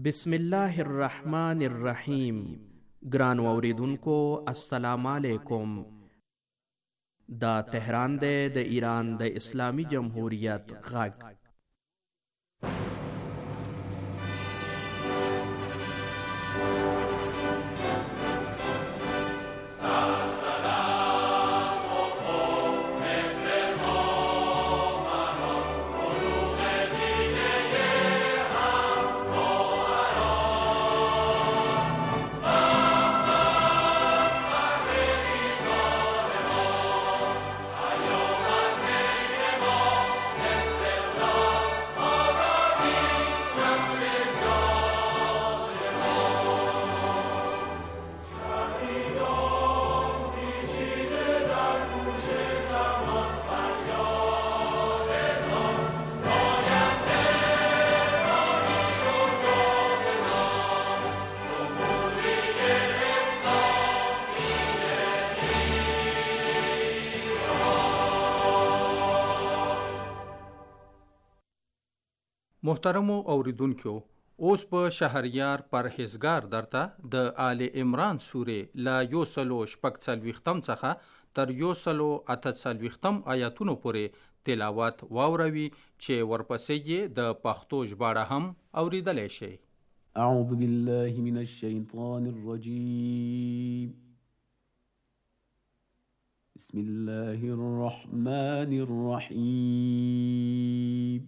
بسم الله الرحمن الرحیم. ګران اوریدونکو السلام علیکم. دا تهران دی د ایران د اسلامی جمهوریت غږ. محترمو اوریدونکو، اوس په شهریار پرهیزګار درته د آل عمران سورې لا 146 څخه تر 148 آیاتونو پورې تلاوت واوروي چې ورپسې یې د پښتو ژباړه هم اوریدلی شي. اعوذ بالله من الشیطان الرجیم. بسم الله الرحمن الرحیم.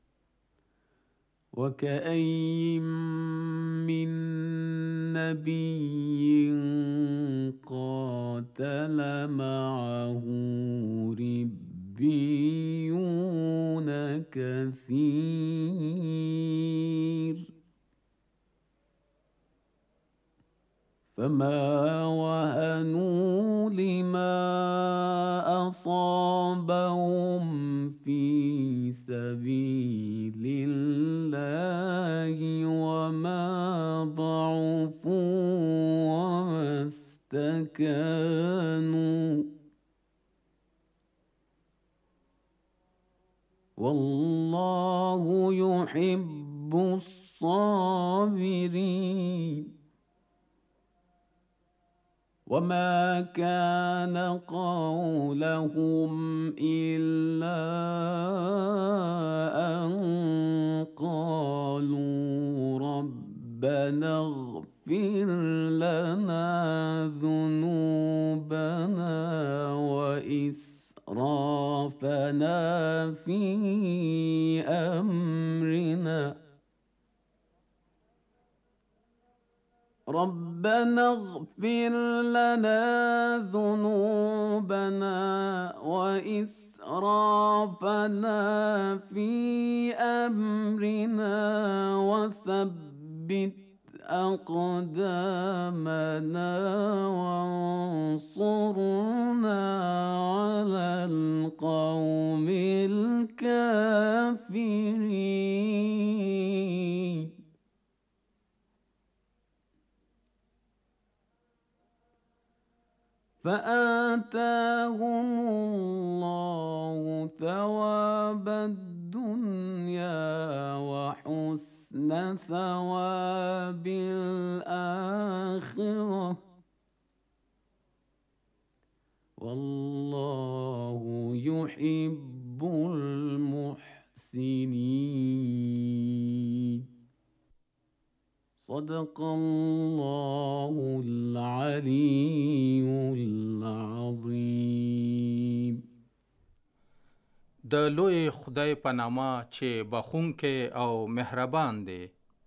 وكأين من نبي قاتل معه ربيون كثير فما وهنوا لما أصابهم في سبيل الله وما ضعفوا وما استكانوا والله يحب الصابرين. وما كان قولهم إلا أن قالوا ربنا اغفر لنا ذنوبنا وإسرافنا في أمرنا ربنا اغفر لنا ذنوبنا وإسرافنا في أمرنا وثبت أقدامنا وانصرنا على القوم الكافرين. فآتاهم الله ثواب الدنيا وحسن ثواب الآخرة والله يحب المحسنين. صدق الله العلي العظيم. د لوی خدای په نامه چې بخښونکی او مهربان دی.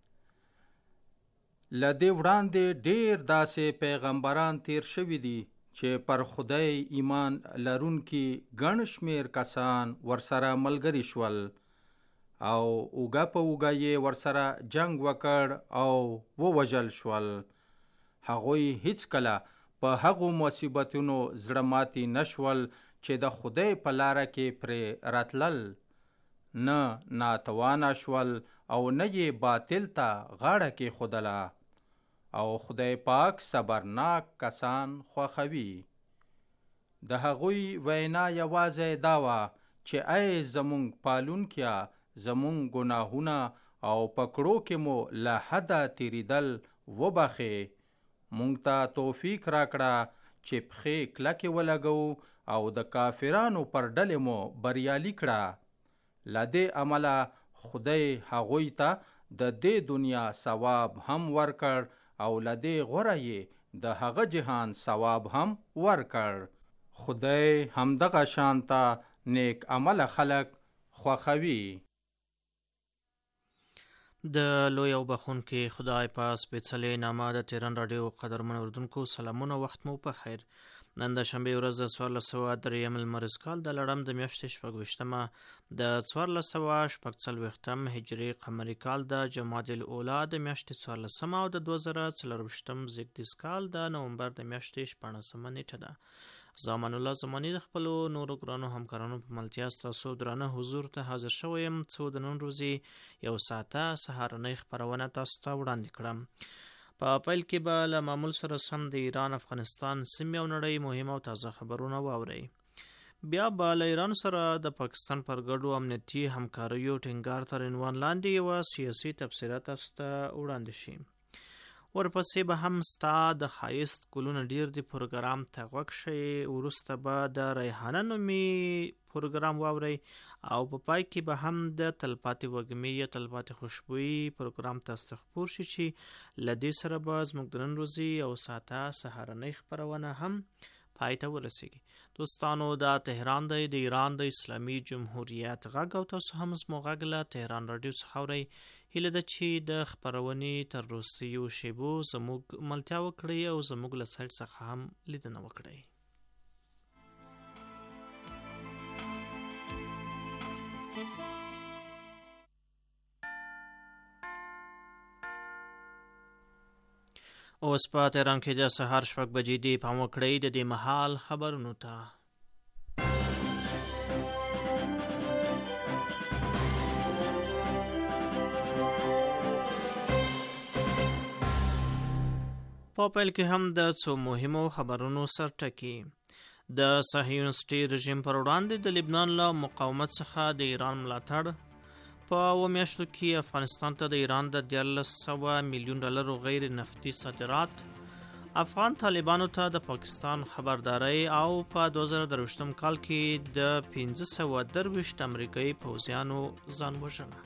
له دې وړاندې ډېر داسې پیغمبران تیر شوي دي چې پر خدای ایمان لرونکي ګڼ شمېر کسان ورسره ملګري شول او اوږه په اوږه یې ورسره جنگ وکړ او ووژل شول. هغوی هیڅکله په هغو مصیبتونو زړه ماتي نشول چې د خدای په لاره کې پرې راتلل، نه ناتوانه شول او نه یې باطل ته غاړه کېښودله. او خدای پاک صبرناک کسان خوښوي. د هغوی وینا یوازې دا وه چې ای زمونږ پالونکیه، زمونږ ګناهونه او پکړو کې مو له حده تیریدل وبخې. مونږ ته توفیق راکړه چې پښې کلکې ولګو او د کافرانو پر ډلې مو بریالي کړه. له دې عمله خدای هغوی ته د دې دنیا ثواب هم ورکړ او له دې غوره یې د هغه جهان ثواب هم ورکړ. خدای همدغه شانته نیک عمل خلق خوښوي. د لوی او بخونکي خدای په سپېڅلې نامه د تهران راډیو قدرمن اردونکو سلامونه، وخت مو په خیر. نن د شنبې ورځ د 1403 المرز کال د لړم د میاشتې 26مه د 1440 هجري قمري کال د جمادی الاولی د میاشتې 14 او د 2024 زیږدیز کال د نومبر د میاشتې 14 نیټه ده. زمان الله زمانی د خپلو نورو ګرانو همکارانو په ملتیا ستاسو درانه حضور ته حاضر شویم څو د نن ورځې یو ساعته سهارنۍ خپرونه تاسو ته وړاندې کړم. په پیل کې به له معمول سره سم د ایران، افغانستان، سیمې او نړۍ مهم او تازه خبرونه واورئ. بیا به له ایران سره د پاکستان پر ګډو امنیتي همکاریو ټینګار تر عنوان لاندې یوه سیاسي تبصره تاسو ته وړاندې شي. ورپسې به هم ستا د ښایست ګلونه ډیر دی پروګرام ته غوږ شئ. وروسته به د ریحانه نومي پروګرام واورئ او په پای کې به هم د تلپاتې وږمې یا تلپاتې خوشبويي پروګرام تاسو ته خپور شي چې له دې سره به زموږ د نن ورځې یو ساعته سهارنۍ خپرونه هم پای ته ورسیږي. دوستانو، دا تهران دی، د ایران د اسلامي جمهوریت غږ او تاسو هم زموږ غږ له تهران راډیو څخه اورئ. هیله ده چې د خپرونې تر وروستیو شیبو زموږ ملتیا وکړئ او زموږ له سایټ څخه هم لیدنه وکړئ. اوس په تهران کې د سهار 6 بجې دی. پام وکړئ د دې مهال خبرونو ته. په پیل کې هم د څو مهمو خبرونو سرټکی. د صهیونیستي رژیم پر وړاندې د لبنان له مقاومت څخه د ایران ملاتړ. په 2 میاشتو کې افغانستان ته د ایران د 1300 میلیون ډالرو غیر نفتي صادرات. افغان طالبانو ته د پاکستان خبرداري او په 2023 کال کې د 523 امریکایي پوځیانو ځان وژنه.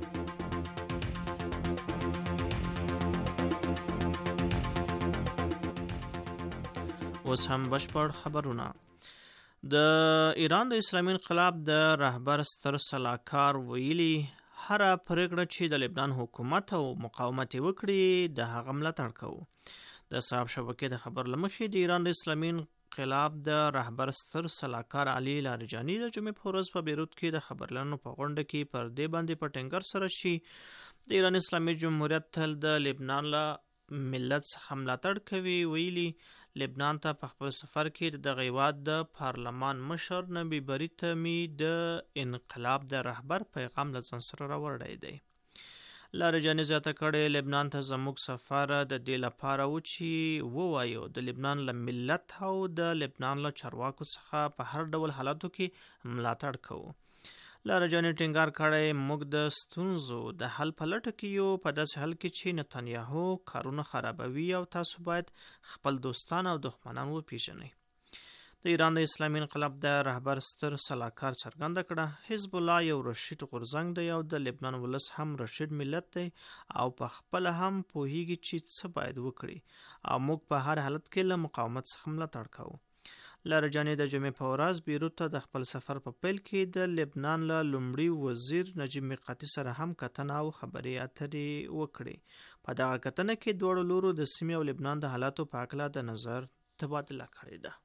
اوس هم بشپړ خبرونه. د ایران د اسلامي انقلاب د رهبر ستر سلاکار ویلي هر پرېکړه چې د لبنان حکومت او مقاومت وکړي د هغه ملاتړ کوو. د صاحب شبکې د خبر لمخې د ایران د اسلامي انقلاب د رهبر ستر سلاکار علي لاریجانی د جمعې په ورځ په بیروت کې د خبرلنو په غونډه کې پر دې باندې په ټینګار سره شي د ایران اسلامي جمهوریت تل د لبنان له ملت څخه ملاتړ کوي. ویلي لبنان ته په خپل سفر کې د هیواد د پارلمان مشر نبی بری تمی د انقلاب د رهبر پیغام له ځان سره راوړی دی. لاریجاني زیاته کړې لبنان ته زموږ سفر د دې لپاره و چې ووایو د لبنان له ملت او د لبنان له چارواکو څخه په هر ډول حالاتو کې ملاتړ کوو. لاریجاني ټینګار کړی موږ د ستونزو د حل په لټه کې یو، په داسې حال کې چې نتانیاهو کارونه خرابوي او تاسو باید خپل دوستان او دښمنان وپیژنئ. د ایران د اسلامي انقلاب د رهبر ستر سلاکار څرګنده کړه حزب الله یو رشید غورځنګ دی او د لبنان ولس هم رشید ملت دی او په خپل هم پوهیږي چې څه باید وکړي او موږ په هر حالت کې له مقاومت څخه ملاتړ کوو. لاریجاني د جمعې په ورځ بیروت ته د خپل سفر په پیل کې د لبنان له لومړي وزیر نجیب میقاتي سره هم کتنه او خبرې اترې وکړې. په دغه کتنه کې دواړو لورو د سیمې او لبنان د حالاتو په اړه د نظر تبادله کړې ده.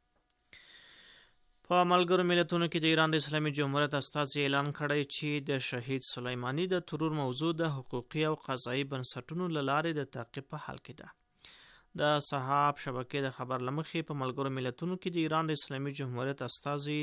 په ملګرو ملتونو کې د ایران د اسلامي جمهوریت استازي اعلان کړی چې د شهید سلیمانی د ترور موضوع د حقوقي او قضایي بنسټونو له لارې د تعقیب په حال کې ده. د صحاب شبکې د خبر لمخې په ملګرو ملتونو کې د ایران د اسلامي جمهوریت استازي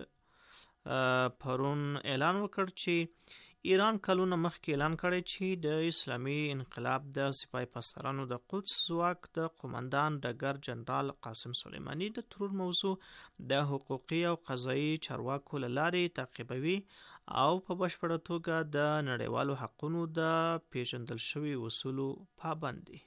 د پرون اعلان وکړ چې ایران کلونه مخکې اعلان کړی چې د اسلامي انقلاب د سپاه پاسدارانو د قدس ځواک د قومندان ډګر جنرال قاسم سلیمانی د ترور موضوع د حقوقي او قضایي چارواکو له لارې تعقیبوي او په بشپړه توګه د نړیوالو حقونو د پیژندل شوي اصولو پابند دي.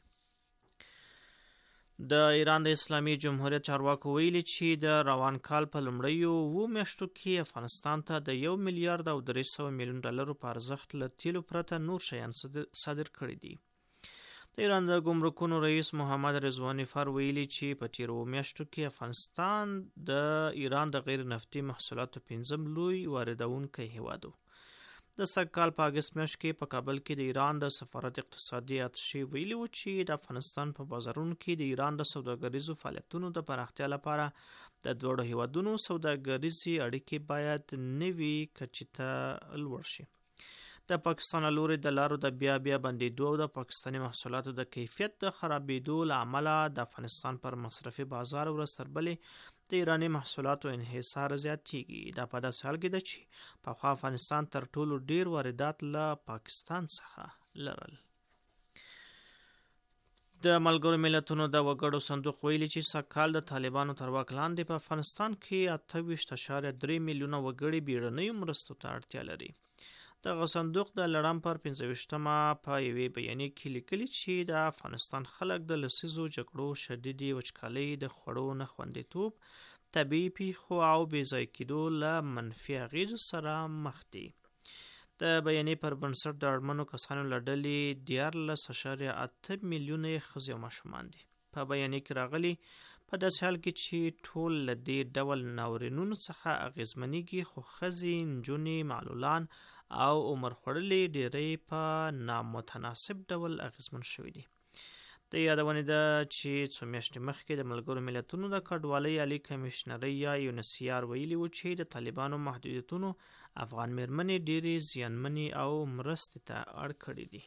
د ایران د اسلامي جمهوریت چارواکو ویلي چې د روان کال په لومړیو 7 میاشتو کې افغانستان ته د $1 ملیارد او 300 میلیون ډالرو په ارزښت له تیلو پرته نور شیان صادر کړي دي. د ایران د ګمرکونو رئیس محمد رضواني فر ویلي چې په تیرو میاشتو کې افغانستان د ایران د غیر نفتي محصولاتو 5م لوی واردونکی هیواد و. د سږکال په اګست میاشت کې په کابل کې د ایران د سفارت اقتصادي اتشې ویلي و چې د افغانستان په بازارونو کې د ایران د سوداګریزو فعالیتونو د پراختیا لپاره د دوړو هیوادونو سوداګریزي اړیکې باید نوي کچې ته لوړ شي. د پاکستان لوري د لارو د بیا بندیدو او د پاکستاني محصولاتو د کیفیت د خرابېدو له امله د افغانستان پر مصرفي بازار ورځ تر بلې د ایراني محصولاتو انحصار زیاتېږي. دا په داسې حال کې ده چې پخوا افغانستان تر ټولو ډیر واردات له پاکستان څخه لرل. د ملګرو ملتونو د وګړو صندوق ویلي چې سږکال د طالبانو تر واک لاندې په افغانستان کې 28.3 میلیونه وګړي بیړنیو مرستو ته اړتیا لري. دغه صندوق د لړم پر 25مه په یوې بیانیه کې لیکلي چې د افغانستان خلک د لسیزو جګړو، شدیدې وچکالۍ، د خوړو نه خوندیتوب، طبیعي پیښو او بې ځای کېدو له منفي اغېزو سره مخ دي. د بیانیې پر بنسټ د اړمنو کسانو له ډلې 14.8 میلیونه ښځې او ماشومان دي. په بیانیې کې راغلي په داسې حال کې چې ټول له دې ډول ناورینونو څخه اغېزمنېږي، خو ښځې، نجونې، معلولان او عمر خوړلي ډیری په نامتناسب ډول اغېزمن شوي دي. د یادونې ده چې څو میاشتې مخکې د ملګرو ملتونو د کډوالۍ عالي کمیشنرۍ یا UNHCR ویلي و چې د طالبانو محدودیتونو افغان میرمنې ډیرې زیانمنې او مرستې ته اړ کړي دي.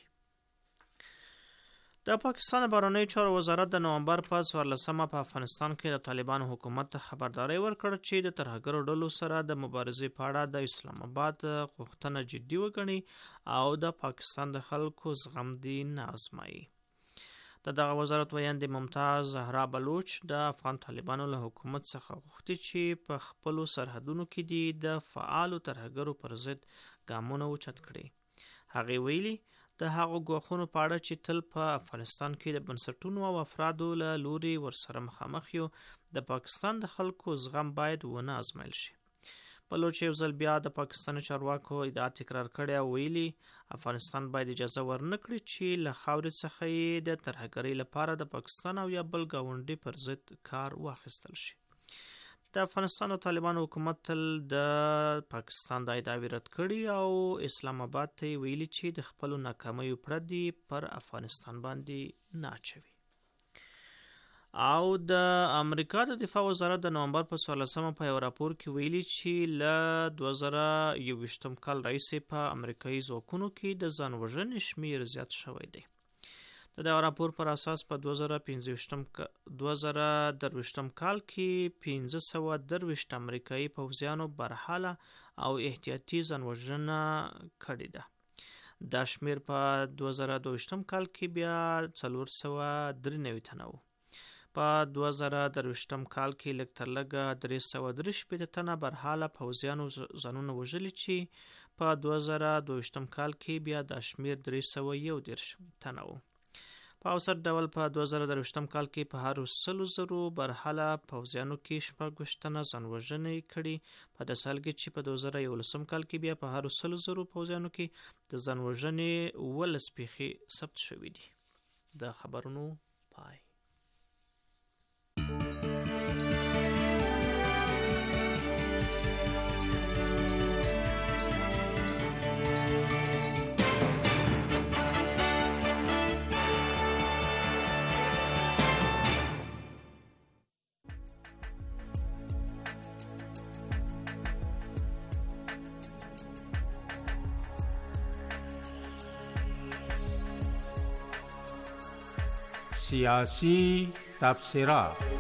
د پاکستان بهرنیو چارو وزارت د نومبر په 14مه په افغانستان کې د طالبانو حکومت ته خبرداری ورکړ چې د ترهګرو ډلو سره د مبارزې په اړه د اسلام آباد غوښتنه جدي وګڼي او د پاکستان د خلکو زغم دې نه ازمایي. دغه وزارت ویاندې ممتاز زهرا بلوچ د افغان طالبانو له حکومت څخه غوښتي چې په خپلو سرحدونو کې دي د فعالو ترهګرو پر ضد ګامونه اوچت کړي. هغې ویلي د هغو ګواښونو په اړه چې تل په افغانستان کې د بنسټونو او افرادو له لوري ورسره مخامخ یو، د پاکستان د خلکو زغم باید ونه ازمایل شي. بلوچ یو ځل بیا د پاکستاني چارواکو ادعا تکرار کړې او ویلي افغانستان باید اجازه ورنکړي چې له خاورې څخه یې د ترهګرۍ لپاره د پاکستان او یا بل ګاونډي پر ضد کار واخیستل شي. د افغانستان او طالبانو حکومت تل د پاکستان د ادعاوې رد کړي او اسلام آباد ته ویلي چې د خپلو ناکامیو پردې پر افغانستان باندې نه اچوي. او د امریکا د دفاع وزارت د نومبر په 14مه په یو راپور کې ویلي چې له 2021 کال راهیسې په امریکایي ځواکونو کې د ځان وژنې شمېر زیات شوی دی. د دغه راپور پر اساس په 2023 کال کې 530 امریکایي پوځیانو برحاله او احتیاطي ځان وژنه کړې ده. دا شمېر په 2022 کال کې بیا 493 تنه و. په 2023 کال کې لږ تر لږه 343 تنه برحاله پوځیانو ځانونه وژلي چې په 2022 کال کې بیا دا شمېر 311 تنه و. په اوسط ډول په 2023 کال کې په هر 100,000 برحاله پوځیانو کې 26 تنه ځان وژنې کړي. په داسې حال کې چې په 2011 کال کې بیا په هر 100,000 پوځیانو کې د ځان وژنې 11 پیښې ثبت شوې دي. د خبرونو پای. سیاسی تبصره.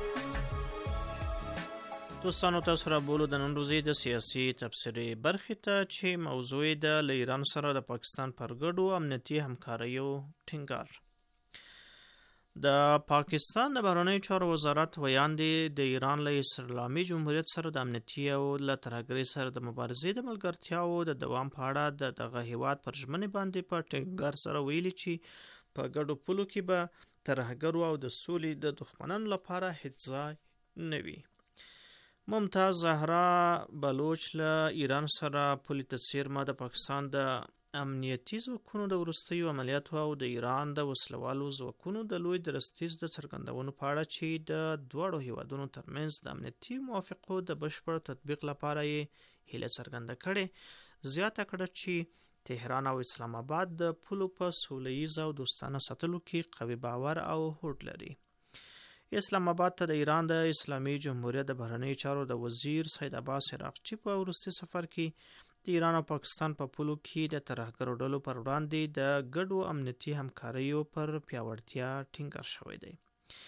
دوستانو تاسو را بولو د نن ورځې د سیاسي تبصرې برخې ته چې موضوع د ایران سره د پاکستان پر ګډو امنیتي همکاریو ټینګار. د پاکستان د بهرنیو چارو وزارت ویاندې د ایران له اسلامي جمهوریت سره د امنیتي او له ترهګرۍ سره د مبارزې د ملګرتیاو د دوام په اړه دغه هیواد پر ژمنې باندې په ټینګار سره ویلي چې په ګډو پولو کې به ترهګرو او د سولې د دښمنانو لپاره هیڅ ځای نه وي. ممتاز زهرا بلوچ له ایران سره پولې ته څیرمه د پاکستان د امنیتي ځواکونو د وروستیو عملیاتو او د ایران د وسلوالو ځواکونو د لوی درستیز د څرګندونو په اړه چې د دواړو هیوادونو ترمنځ د امنیتي موافقو د بشپړ تطبیق لپاره یې هیله څرګنده کړې. زیاته کړه چې تهران او اسلام آباد د پولو په سوله ییز او دوستانه ساتلو کې قوي باور او هوډ لري. اسلام آباد ته د ایران د اسلامي جمهوریت د بهرنیو چارو د وزیر سید عباس عراقچي په وروستي سفر کې د ایران او پاکستان په پولو کې د ترهګرو ډلو پر وړاندې د ګډو امنیتي همکاریو پر پیاوړتیا ټینګار شوی دی.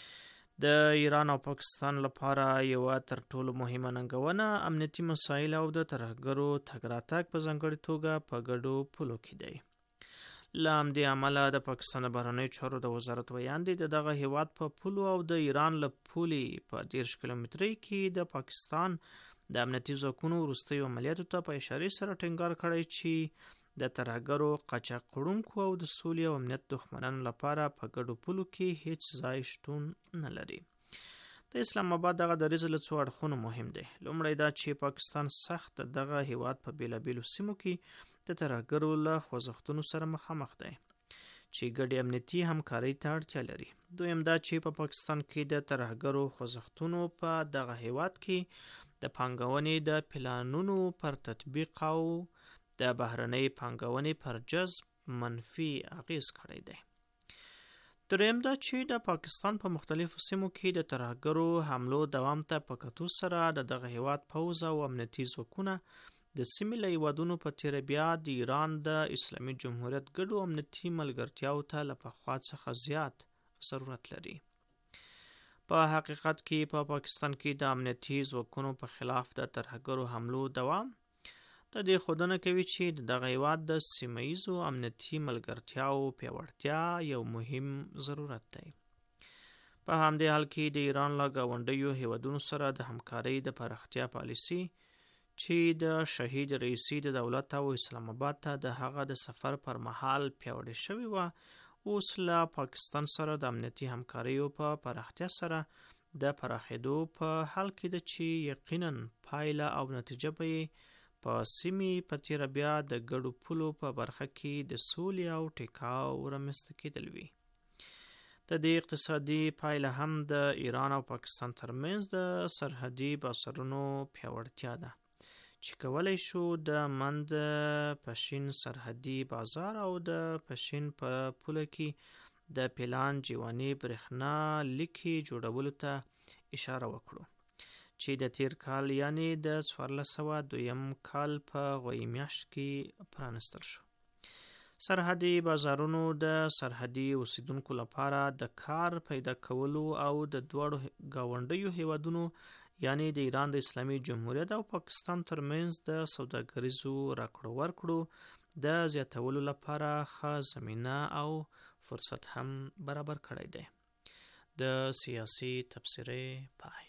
د ایران او پاکستان لپاره یو تر ټولو مهمه ننګونه امنیتي مسایل او د ترهګرو تګ راتګ په ځانګړې توګه په ګډو پولو کې دی. له همدې امله د پاکستان بهرنیو چارو د وزارت ویاندې د دغه هیواد په پولو او د ایران له پولې په 10 کیلومترۍ کې د پاکستان د امنیتي ځواکونو وروستیو عملیاتو ته په اشارې سره ټینګار کړی چې د ترهګرو قاچاق وړونکو او د سولې او امنیت دښمنانو لپاره په ګډو پولو کې هیڅ ځای شتون نه لري. د اسلام آباد دغه دریځ له څو اړخونو مهم دی. لومړی دا چې پاکستان سخت دغه هیواد په بیلابیلو سیمو کې د ترهګرو له خوځښتونو سره مخامخ دی چې ګډې امنیتي همکارۍ ته اړتیا لري. دویم دا چې په پاکستان کې د ترهګرو خوځښتونو په دغه هیواد کې د پانګونې د پلانونو پر تطبیق او د بهرنۍ پانګونې پر جذب منفي اغیز کړی دی. دریم دا چې د پاکستان په مختلفو سیمو کې د ترهګرو حملو دوام ته په کتو سره د دغه هیواد پوځ او امنیتي ځواکونه د سیمې له هیوادونو په تیره بیا د ایران د اسلامي جمهوریت ګډو امنیتي ملګرتیاو ته له پخوا څخه زیات ضرورت لري. په حقیقت کې په پاکستان کې د امنیتي ځواکونو په خلاف د ترهګرو حملو دوام د دې ښودنه کوي چې دغه هیواد د سیمه ییزو امنیتي ملګرتیاو پیاوړتیا یو مهم ضرورت دی. په همدې حال کې د ایران له ګاونډیو هیوادونو سره د همکارۍ د پراختیا پالیسي چې د شهید رئیسي د دولت او اسلام آباد ته د هغه د سفر پر مهال پیاوړې شوې وه، اوس له پاکستان سره د امنیتي همکاریو په پراختیا سره د پراخېدو په حال کې ده چې یقینا پایله او نتیجه به یې په سیمې په تیره بیا د ګډو پولو په برخه کې د سولې او ټیکاو رامنځته کېدل وي. د دې اقتصادي پایله هم د ایران او پاکستان ترمنځ د سرحدي بازارونو پیاوړتیا ده چې کولای شو د مند پشین سرحدي بازار او د پشین په پوله کې د پلان جیوانی برېښنا لیکې جوړولو ته اشاره وکړو چې د تیر کال یعنی د 1402 کال په غوی میاشت کې پرانستل شو. سرحدي بازارونو د سرحدي اوسیدونکو لپاره د کار پیدا کولو او د دواړو ګاونډیو هیوادونو یعنی د ایران د اسلامي جمهوریت او پاکستان ترمنځ د سوداګریزو راکړو ورکړو د زیاتولو لپاره ښه زمینه او فرصت هم برابر کړی دی. د سیاسي تبصرې پای.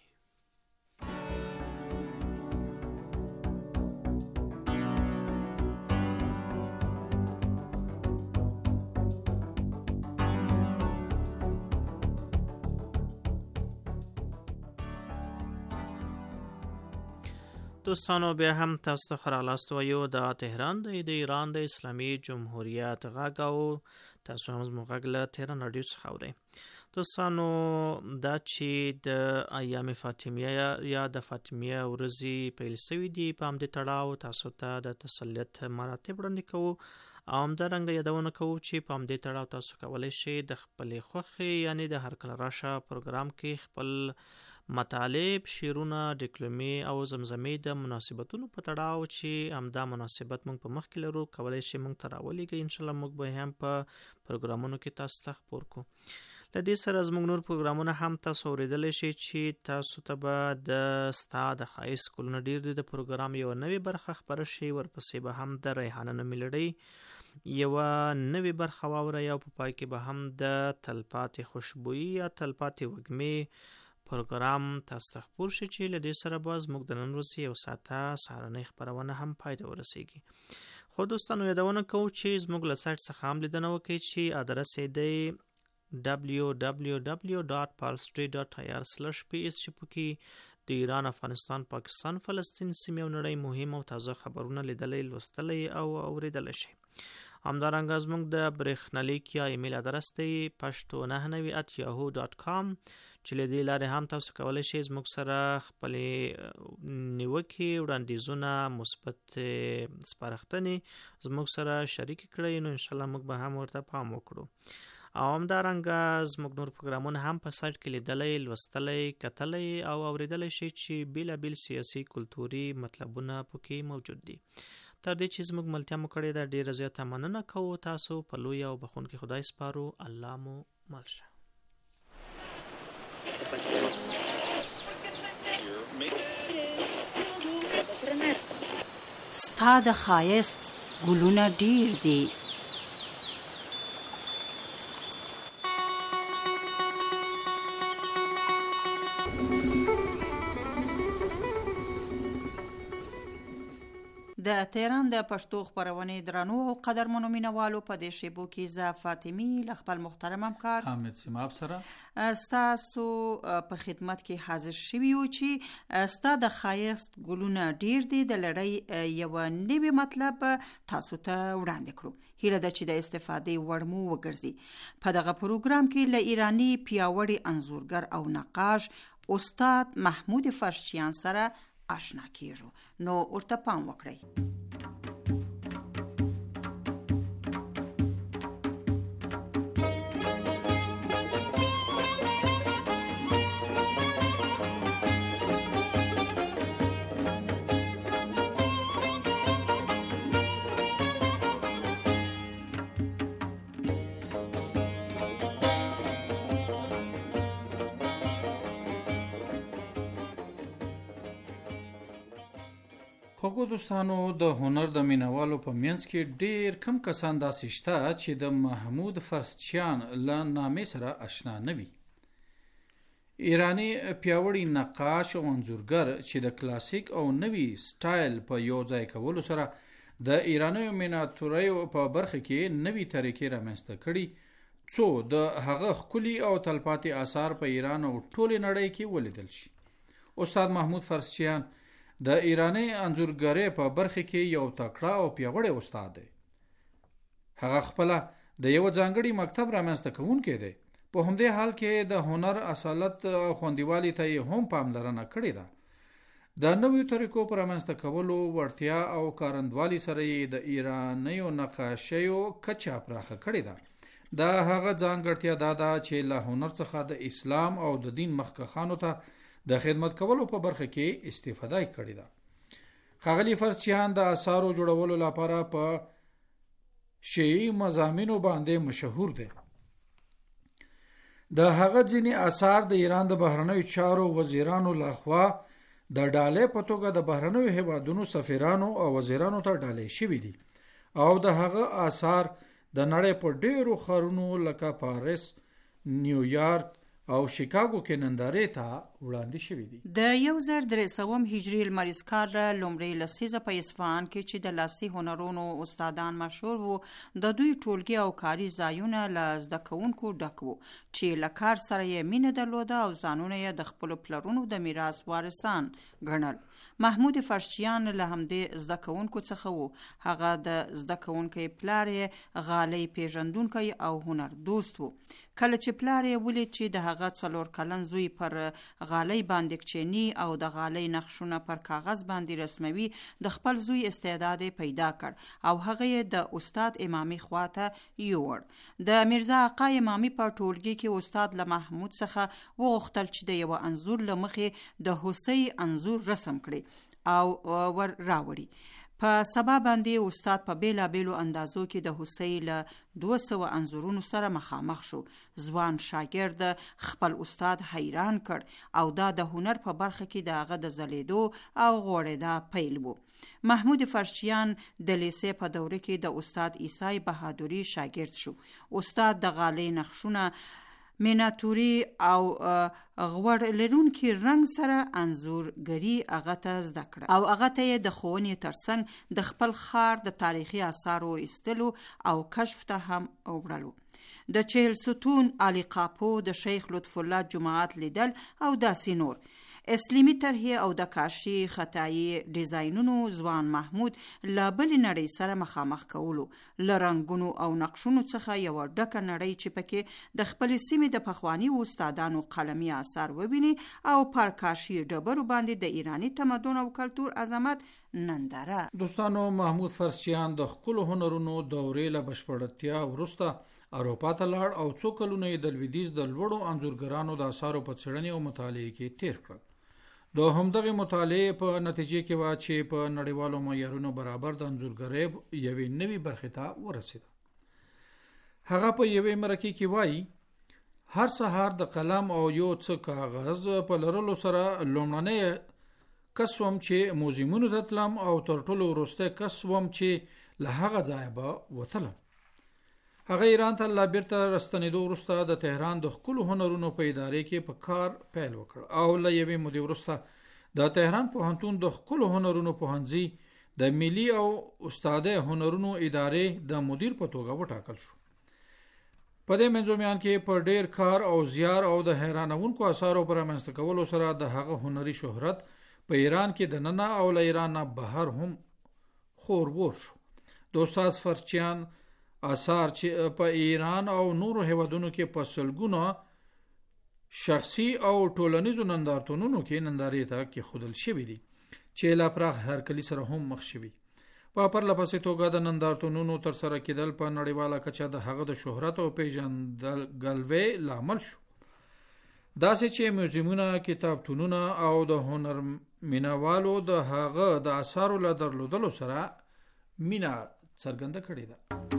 دوستانو بیا هم تاسو ته ښه راغلاست وایو. د تهران د ایران د اسلامي جمهوریت غږ او تاسو هم زموږ غږ له تهران راډیو څخه اورئ. دوستانو دا چې د ایام فاطمیه یا د فاطمیه ورځې پیل شوي دي، په همدې تړاو تاسو ته د تسلیت مراتب وړاندې کوو او همدارنګه یادونه کوو چې په همدې تړاو تاسو کولی شئ د خپلې خوښې یعنی د هر کله راشه پروګرام کې خپل مطالب، شعرونه، ډیکلمې او زمزمې د مناسبتونو په تړاو چې همدا مناسبت موږ په مخ کې لرو کولی شئ موږ ته راولیږئ. انشاءالله موږ به هم په پروګرامونو کې تاسو ته خپور کړو. له دې سره زموږ نور پروګرامونه هم تاسو اورېدلی شئ چې تاسو ته به د ستا د ښایست ګلونه ډېر دي د پروګرام یوه نوې برخه خپره شي، ورپسې به هم د ریحانه نومې لړۍ یو نوې برخه واورئ او په پای کې به هم د تلپاتې خوشبویي یا تلپاتې وږمې پروګرام تاسو ته خپور شي چې له دې سره به زموږ د نن ورځې یو ساعته سهارنۍ خپرونه هم پای ته ورسیږي. خو دوستانو یادونه کوو چې زموږ له سایټ څخه هم لیدنه وکړئ چې ادرس یې دی www.parstory.ir/ps چې پکې د ایران، افغانستان، پاکستان، فلسطین سیمې او نړۍ مهم او تازه خبرونه لیدلی، لوستلی او اوریدلی شي. همدارنګه زموږ د برېښنالیک یا ایمیل ادرس دی pashto99@yahoo.com چې له دې لارې هم تاسو کولی شئ زموږ سره خپلې نیوکې، وړاندیزونه، مثبت سپارښتنې زموږ سره شریک کړئ، نو انشاءالله موږ به هم ورته پام وکړو. او همدارنګه زموږ نور پروګرامونه هم په سایټ کې لیدلی، لوستلی، کتلی او اوریدلی شئ چې بیلابیل سیاسي، کلتوري مطلبونه پکې موجود دي. تر دې چې زموږ ملتیا مو کړې ده، ډېره زیاته مننه کوو. تاسو په لوی او بخښونکي خدای سپارو. الله مو مل شه. ستا د ښایست ګلونه ډېر دي. د تهران د پښتو خپرونې درنو او قدرمنو مینوالو په دې شیبو کې زه فاطمی له خپل محترم همکار حامد سیماب سره ستاسو په خدمت کې حاضر شوي یو چې ستا د ښایست ګلونه ډیر دي د لړۍ یو نوی مطلب تاسو ته وړاندې کړو. هیله ده چې د استفادې وړ مو وګرځي. په دغه پروګرام کې له ایرانی پیاوړي انځورګر او نقاش استاد محمود فرشچیان سره آشنا کیږو. نو ورته پام وکړئ. خوږو دوستانو، د هنر د مینوالو په منځ کې ډیر کم کسان داسې شته چې د محمود فرشچیان له نامې سره آشنا نه وي. ایرانی پیاوړی نقاش او انځورګر چې د کلاسیک او نوي سټایل په یو ځای کولو سره د ایرانیو میناتوریو په برخه کې نوي طریقې رامنځته کړي، څو د هغه ښکلي او تلپاتې آثار په ایران او ټولې نړۍ کې ولیدل شي. استاد محمود فرشچیان د ایرانی انځورګری په برخه کې یو تکړه او پیاوړی استاد دی. هغه خپل د یو ځانګړي مکتب رامنځته کوونکی دی. په همدې حال کې د هنر اصالت خوندیوالي ته هم پاملرنه کړې ده. د نویو طریقو پر رامنځته کولو وړتیا او کارندوالي سره د ایرانیو نقاشیو کچه پراخه کړې ده. د هغه ځانګړتیا دا ده چې له هنر څخه د اسلام او د دین مخکښانو ته د خدمت کولو په برخه کې استفاده کړې ده. ښاغلي فرشچیان د آثارو جوړولو لپاره په شیعي مضامینو باندې مشهور دی. د هغه ځینې آثار د ایران د بهرنیو چارو وزیرانو لخوا د ډالۍ په توګه د بهرنیو هیوادونو سفیرانو او وزیرانو ته ډالۍ شوي دي او د هغه آثار د نړۍ په ډیرو ښارونو لکه پاریس، نیویارک او شیکاګو کې نندارې ته وړاندې شوي دي. د 1300 هجري لمریز کال لومړۍ لسیزه په اصفهان کې چې د لاسي هنرونو استادان مشهور وو، د دوی ټولګي او کاري ځایونه له زده کوونکو ډک وو چې له کار سره یې مینه درلوده او ځانونه یې د خپلو پلرونو د میراث وارثان ګڼل. محمود فرشچیان له همدې زده کوونکو څخه وو. هغه د زده کوونکي پلار یې غالۍ پیژندونکی او هنر دوست وو. کله چې پلار یې ولید چې د هغه 4 کلن زوی پر غالۍ باندې کچینی او د غالۍ نقشونه پر کاغذ باندې رسموي، د خپل زوی استعداد پیدا کړ او هغه یې د استاد امامي خواته یوړ. د میرزا آقا امامي په ټولګي کې استاد له محمود څخه وغوښتل چې د یو انځور له مخې د هوسۍ انځور رسم کړي او ور راوړي. په سبا باندې استاد په بیلابیلو اندازو کې د هوسۍ له 200 انځورونو سره مخامخ شو. ځوان شاګرد خپل استاد حیران کړ او دا د هنر په برخه کې د هغه د ځلیدو او غوړېدا پیل وو. محمود فرشچیان د لیسې په دوره کې د استاد عیسی بهادری شاګرد شو. استاد د غالۍ نقشونه، میناتوري او غوړ لرونکي رنګ سره انځورګري هغه ته زده کړه او هغه ته د ښوونې ترڅنګ د خپل ښار د تاریخي آثارو ایستلو او کشف ته هم وړلو. د چهل ستون، علي قاپو، د شیخ لطف الله جماعت لیدل او داسې نور. اسلیمی طرحې او د کاشي خطایی ډیزاینونو ځوان محمود له بلې نړۍ سره مخامخ کولو. له رنګونو او نقشونو څخه یو ډکه نړۍ چې پکې د خپلې سیمې د پخواني استادانو قلمي آثار وبیني او پر کاشي ډبرو باندې د ایرانی تمدن او کلتور عظمت ننداره. دوستانو، محمود فرشچیان د خپل هنرونو دورې له بشپړتیا وروسته اروپا ته لاړ او څو کلونه یې د لویدیځ د لوړو انځورګرانو د آثارو په څېړنې او مطالعې کې تیر کړل. د همدغه مطالعې په نتیجې کې وا چې په نړیوالو معیارونو برابر د انځورګرۍ یوې نوې برخې ته ورسېده. هغه په یوې مرکې کې وایي، هر سهار د قلم او یو څه کاغذ په لرلو سره لومړنی کس وم چې موزیمونو ته تلم او تر ټولو وروستی کس وم چې له هغه ځایه به وتلم. هغه ایران ته لا بیرته راستنېدو وروسته د تهران د ښکلو هنرونو په ادارې کې په کار پیل وکړ او له یوې مودې وروسته د تهران پوهنتون د ښکلو هنرونو پوهنځي د ملي او استادي هنرونو ادارې د مدیر په توګه وټاکل شو. په دې منځومیان کې په ډیر کار او زیار او د حیرانونکو اثارو پر رامنځته کولو سره د هغه هنري شهرت په ایران کې د ننه او له ایران نه بهر هم خور ور شو. د استاد فرشچیان آثار چې په ایران او نورو هیوادونو کې په سلګونو شخصي او ټولنیزو نندارتونونو کې نندارې ته کې خودل شوی دي چې لا پراخ هرکلی سره هم مخ شوی. په پرله پسې توګه د نندارتونونو تر سره کېدل په نړیواله کچه د هغه د شهرت او پیژندګلوۍ لامل شو. داسې چې میوزیمونه، کتابتونونه او د هنر مینوالو د هغه د آثارو له درلودلو سره مینا څرګنده کړې ده.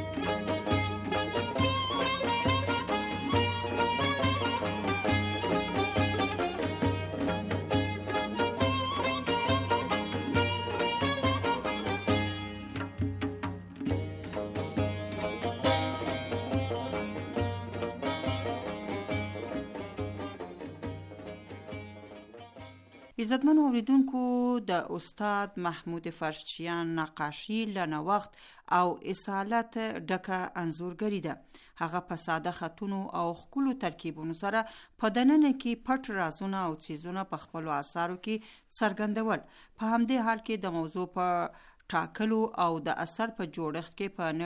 عزتمنو اوریدونکو، د استاد محمود فرشچیان نقاشي له نوښت او اصالت ډکه انځورګري ده. هغه په ساده خطونو او ښکلو ترکیبونو سره په دننه کې پټ رازونه او څیزونه په خپلو آثارو کې څرګندول. په همدې حال کې د موضوع په ټاکلو او د اثر په جوړښت کې په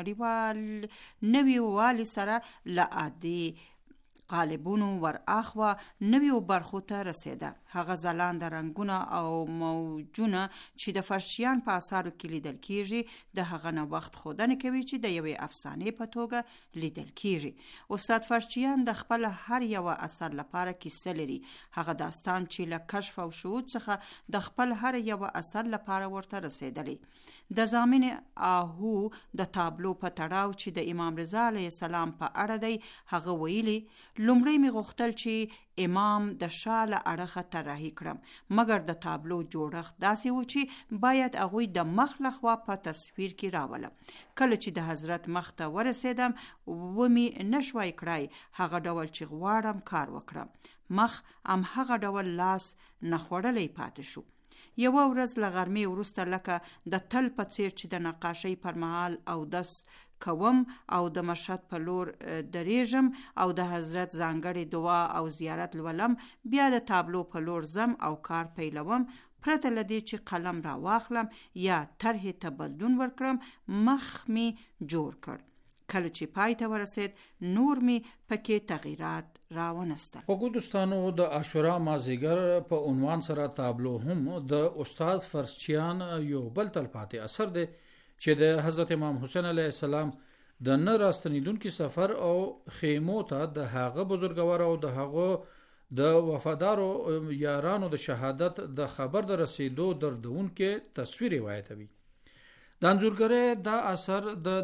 نوي والي سره له عادي قالبونو ور اخوا نویو برخو ته رسیده. هغه ځلانده رنګونه او موجونه چې د فرشچیان په آثارو کې لیدل کیږي د هغه نوښت ښودنه کوي چې د یوې افسانې په توګه لیدل کیږي. استاد فرشچیان د خپل هر یو اثر لپاره کیسه لري. هغه داستان چې له کشف او شهود څخه د خپل هر یو اثر لپاره ورته رسیدلی. د زامن آهو د تابلو په تړاو چې د امام رضا علیه السلام په اړه دی، هغه ویلي، لومړی می غوښتل چې امام د شاله اړخه طراحي کړم، مګر د تابلو جوړښت داسې و چې باید هغوی د مخ لخوا په تصویر کې راولم. کله چې د حضرت مخ ته ورسېدم ومې نشوای کړای هغه ډول چې غواړم کار وکړم. مخ هم هغه ډول لاس نخوړلی پاتې شو. یوه ورځ له غرمې وروسته لکه د تل په څیر چې د نقاشۍ پر مهال اودس کوم او د مشهد په لور درېږم او د حضرت ځانګړې دعا او زیارت لولم، بیا د تابلو په لور ځم او کار پیلوم، پرته له دې چې قلم را واخلم یا طرحې ته بدلون ورکړم. مخ می جوړ کړ. کله چې پای ته ورسید نور می پکې تغییرات راونستل. وګورئ دوستانو، د عاشورا مازیګر په عنوان سره تابلو هم د استاد فرشچیان یو بل تلپاتې اثر دی چې د حضرت امام حسین علیه السلام د نه راستنیدونکي سفر او خیمو ته د هغه بزرګوار او د هغه د وفادارو یارانو د شهادت د خبر د رسیدو دردونکي تصویر روایتوي. د انځورګرۍ دا اثر د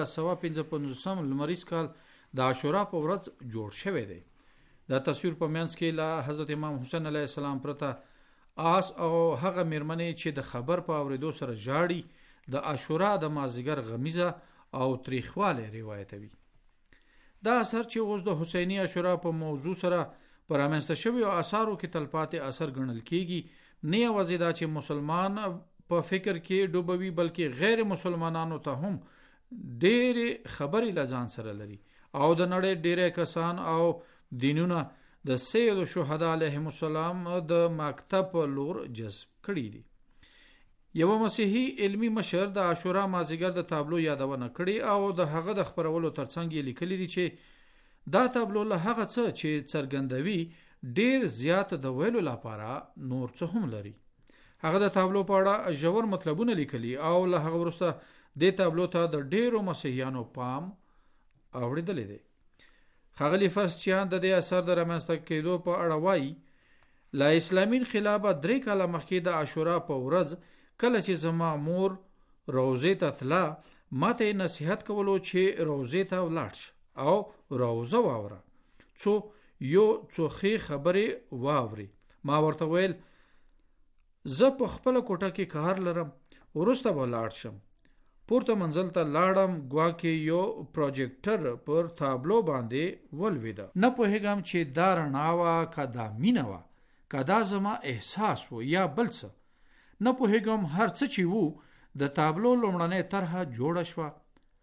1955 لمریز کال د عاشورا په ورځ جوړ شوی دی. دا تصویر په منځ کې له حضرت امام حسین علیه السلام پرته آس او هغه میرمنې چې د خبر په اوریدو سره ژاړي د عاشورا د مازیګر غمیزه او تریخواله روایتوي. دا اثر چې اوس د حسینی عاشورا په موضوع سره پر امنسته شوی او آثارو کې تلپاتې اثر ګڼل کیږي. نه یوازې دا چې مسلمان په فکر کې ډوبوي بلکې غیر مسلمانانو ته هم ډېر خبرې لځان سره لري او د نړۍ ډېر کسان او دینونه د سید الشهدا علیهم السلام د مکتب لور جذب کړي دي. یو مسیحي علمی مشر د عاشورا مازیګر د تابلو یادونه کړي او د هغه د خبرولو ترڅنګ یې لیکلي دي چې دا تابلو له هغه څه چې څرګندوي ډیر زیات د ویلو لپاره نور څه هم لري. هغه د تابلو په اړه ژور مطلبونه لیکلي او له هغه وروسته د تابلو ته د ډیرو مسیحیانو پام اوریدل دي. ښاغلي فرسچیان د دې اثر د رامنځته کېدو په اړه وایي لا اسلامي انقلاب 3 کاله مخکې د عاشورا په ورځ کله چې زما مور روزه ته تله ماته نصیحت کولو چې روزه ته ولاړ او روزه واوره څو یو څوخي خبرې واوري. ما ورته ویل زه په خپل کوټه کې کار لرم ورسته ولاړ شم. پورته منزل ته لاړم ګواکې یو پروجیکټر پر تابلو باندې ولویده. نه پوهېږم چې دا رڼا وه که دا مینه وه که دا زما احساس و یا بل څه. نه پوهېږم هر څه چې وو د تابلو لومړنۍ طرحه جوړه شوه.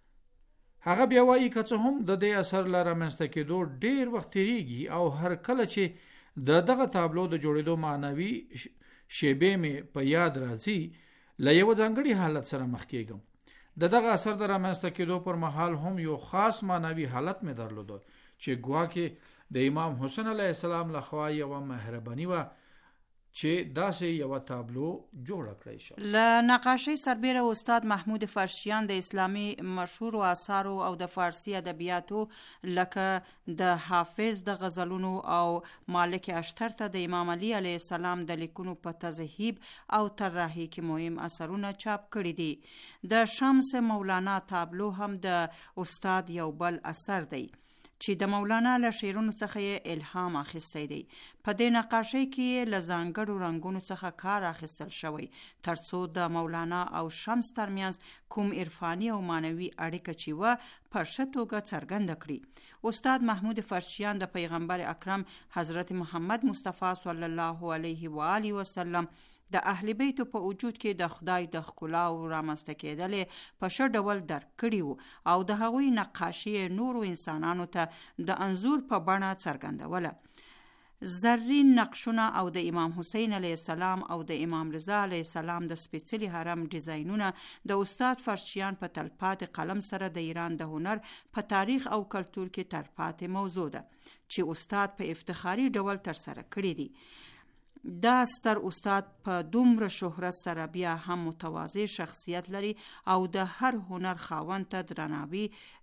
هغه بیا وایي که څه هم د دې اثر له رامنځته کېدو ډېر وخت تېرېږي او هر کله چې د دغه تابلو د جوړېدو معنوي شیبې مې په یاد راځي له یوه ځانګړي حالت سره مخ کېږم. د دغه اثر د رامنځته کېدو پر مهال هم یو خاص معنوي حالت مې درلوده چې ګواکې د امام حسین علیه السلام لخوا یوه مهرباني وه چې داسې یو تابلو جوړ کړی شو. له نقاشۍ سربیره استاد محمود فرشیان د اسلامي مشهور آثارو او د فارسی ادبیاتو لکه د حافظ د غزلونو او مالک اشتر ته د امام علی علیه السلام د لیکونو په تذهیب او طراحي کې مهم اثرونه چاپ کړي دي. د شمس مولانا تابلو هم د استاد یو بل اثر دی چې د مولانا له شعرونو څخه الهام اخیستی دی. په دې نقاشۍ کې له ځانګړو رنګونو څخه کار اخیستل شوی ترڅو د مولانا او شمس ترمنځ کوم عرفاني او معنوي اړیکه چې وه په ښه توګه څرګنده کړي. استاد محمود فرشیان د پیغمبر اکرم حضرت محمد مصطفی صلی الله علیه و آله وسلم د اهل بیتو په وجود کې د خدای د ښکلا او رامنځته کېدلې په ښه ډول درک کړي وو او د هغوی نقاشي نورو انسانانو ته د انځور په بڼه څرګندوله. زرین نقشونه او د امام حسین علیه السلام او د امام رضا علیه السلام د سپېڅلي حرم ډیزاینونه د استاد فرشیان په تلپاتې قلم سره د ایران د هنر په تاریخ او کلتور کې تلپاتې موضوع ده چې استاد په افتخاري ډول ترسره کړي دي. دا ستر استاد په دومره شهرت سره بیا هم متواضع شخصیت لري او د هر هنر خاوند ته درناوی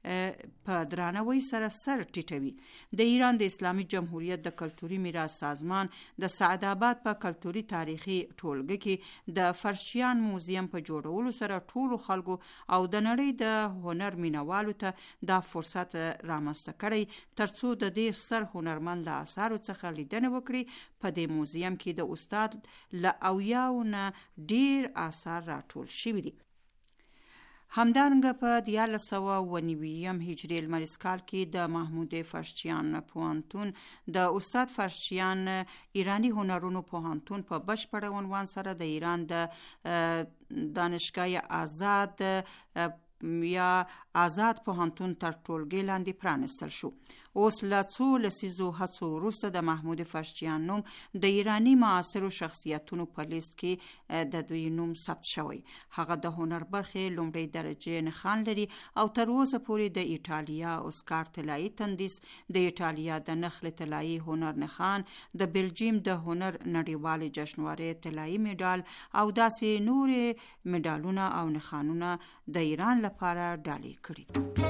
په درناوي سره سر ټیټوي. د ایران د اسلامي جمهوریت د کلتوري میراث سازمان د سعدآباد په کلتوري تاریخي ټولګه کې د فرشیان موزیم په جوړولو سره ټولو خلکو او د نړۍ د هنر مینوالو ته دا فرصت رامنځته کړی ترڅو د دې ستر هنرمند له آثارو څخه لیدنه وکړي. په دې موزیم کې د استاد له 80 نه ډیر آثار راټول شوي دي. همدارنګه په 1990 هجري لمریز کال کې د محمود فرشیان پوهنتون د استاد فرشیان ایرانی هنرونو پوهنتون په بشپړ عنوان سره د ایران د دانشگاه آزاد یا آزاد پوهنتون تر ټولګې لاندې پرانستل شو. اوس له څو لسیزو هڅو وروسته د محمود فرشیان نوم د ایرانی معاصرو شخصیتونو په لیست کې د دوی نوم ثبت شوی. هغه د هنر برخې لومړی درجه نښان لري او تر اوسه پورې د ایټالیا اوسکار طلایي تندیس، د ایټالیا د نخل طلایي هنر نښان، د بلجیم د هنر نړیوالې جشنوارې طلایي میډال او داسې نورې میډالونه او نښانونه د ایران لپاره ډالۍ کړي.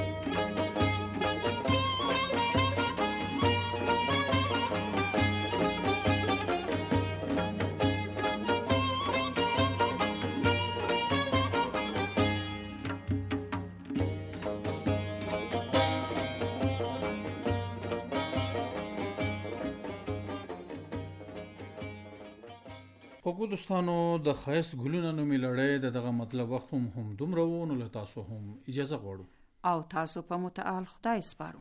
خوږو دوستانو د ښایست ګلونه نومې لړۍ د دغه مطلب وخت هم دومره و، نو له تاسو هم اجازه غواړو او تاسو په متعال خدای سپارو.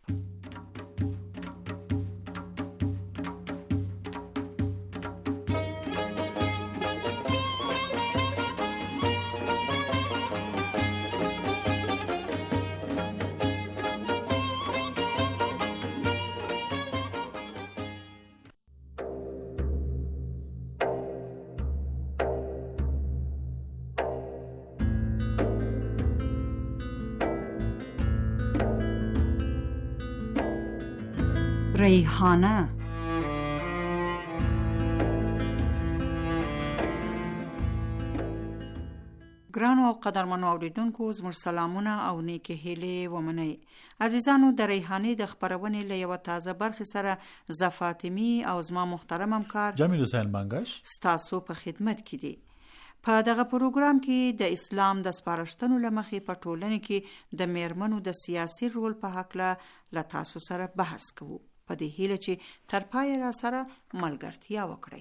ریحانه ګرانو او قدرمنو اوریدونکو، زموږ سلامونه او نیکې هیلې ومنئ. عزیزانو، د ریحانې د خپرونې له یوه تازه برخې سره زه فاطمي او زما محترم همکار جمیل حسین منګش ستاسو په خدمت کې دي. په دغه پروګرام کې د اسلام د سپارښتنو له مخې په ټولنه کې د میرمنو د سیاسي رول په هکله له تاسو سره بحث کوو، په دې هیله چې تر پایه را سره ملګرتیا وکړئ.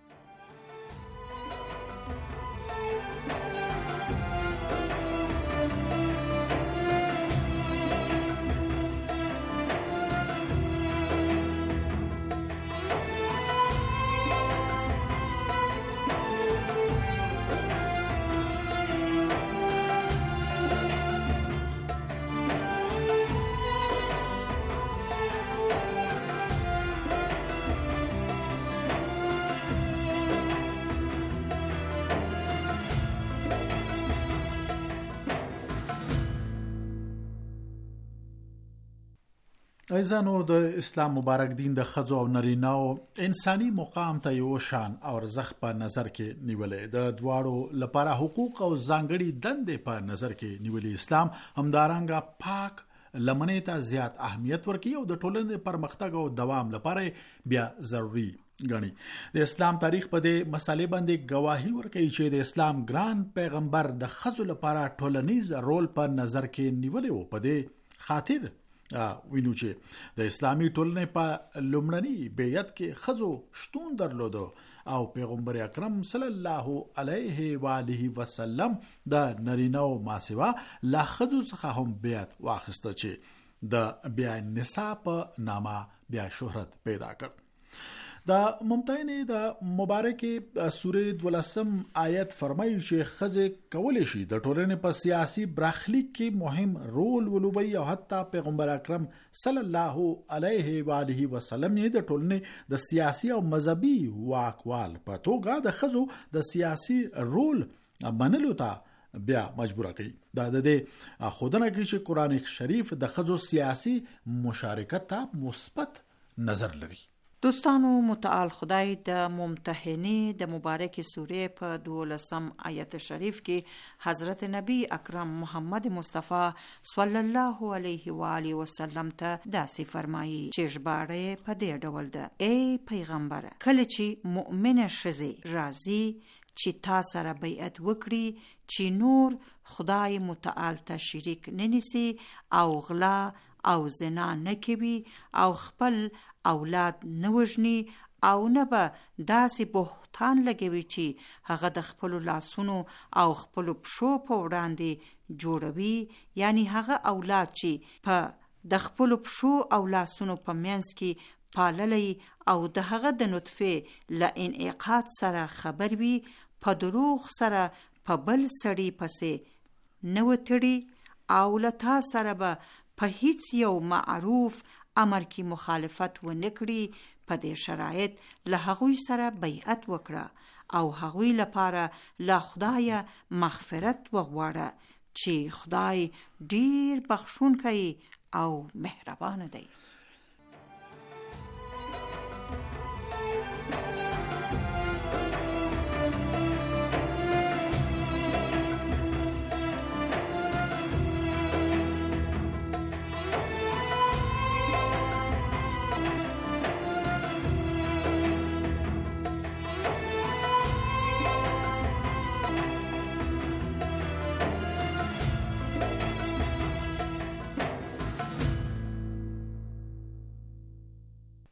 ایزانو، د اسلام مبارک دین د ښځو او نارینه‌و انساني مقام ته یو شان او ارزښت په نظر کې نیولې، د دواړو لپاره حقوق او ځانګړي دندې په نظر کې نیولې. اسلام همدارنګه پاک لمنې ته زیات اهمیت ورکوي او د ټولنې پرمختګ او دوام لپاره بیا ضروری ګڼي. د اسلام تاریخ په دې مسالې باندې گواهی ورکوي چې د اسلام ګران پیغمبر د ښځو لپاره ټولنیز رول په نظر کې نیولې و. په دې خاطر وینو چې د اسلامي ټولنې په لومړني بیعت کې ښځو شتون درلود او پیغمبر اکرم صلی الله علیه و آله وسلم د نارینه‌و ماسوا لا ښځو څخه هم بیعت واخیسته چې د بیا نساء په نامه بیا شهرت پیدا کړ. د ممتحنې د مبارکې سورې 12 آیت فرمایي چې ښځې کولی شي د ټولنې په سیاسي برخلیک کې مهم رول ولوبوي او حتی پیغمبر اکرم صلی الله علیه و آله وسلم یې د ټولنې د سیاسي او مذهبي واکوال په توګه د ښځو د سیاسي رول منلو ته بیا مجبوره کوي. دا د دې ښودنه کوي چې قرآن شریف د ښځو سیاسي مشارکت ته مثبت نظر لري. دوستانو، متعال خدای د ممتحنې د مبارک سورې په 12 آیت شریف کې حضرت نبی اکرم محمد مصطفی صلی الله علیه و آله وسلم ته داسې فرمایي چې ژباړه په دې ډول ده: ای پیغمبر، کله چې مؤمنه ښځه راځي چې تا سره بیعت وکړي چې نور خدای متعال ته شریک نه نیسي او غلا او زنا نه کوي او خپل اولاد نه وژني او نه به داسې بهتان لګوي چې هغه د خپل لاسونو او خپل پښو په وړاندې جوړوي، یعنی هغه اولاد چې په د خپل پښو او لاسونو په منځ کې پاللی او د هغه د نطفه له انعقاد سره خبر وي، په دروغ سره په بل سړي پسې نه وتړي او له تا سره به په هیڅ یو معروف امر کې مخالفت و نکړي. په دې شرایط له هغوی سره بیعت وکړه او هغوی لپاره له خدای مغفرت وغواړه چې خدای ډیر بخښونکی او مهربان دی.